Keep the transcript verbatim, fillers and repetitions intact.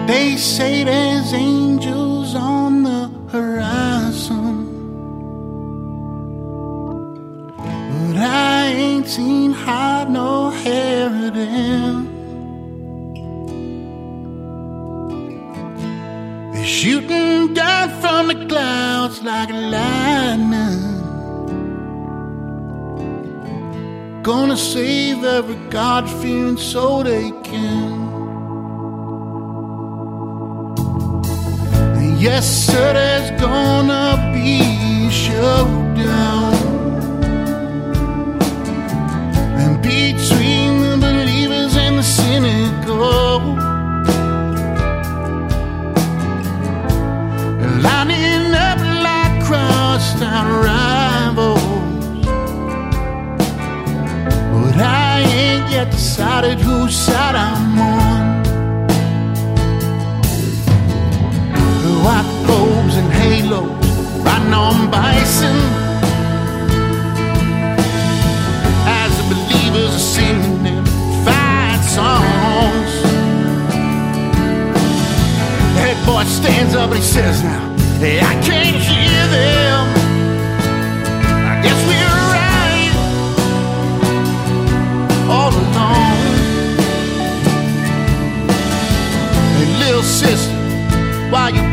They say there's angels on the horizon, but I ain't seen hide nor hair of them. They're shooting down from the clouds like lightning, gonna save every God-fearing soul they can. Yes, sir, there's gonna be a showdown, and between the believers and the cynical, lining up like crossed-out rivals. But I ain't yet decided whose side I'm on. White robes and halos, riding on bison, as the believers are singing their fight songs. The head boy stands up and he says, now, hey, I can't hear them. I guess we're right all along. Hey, little sister, why you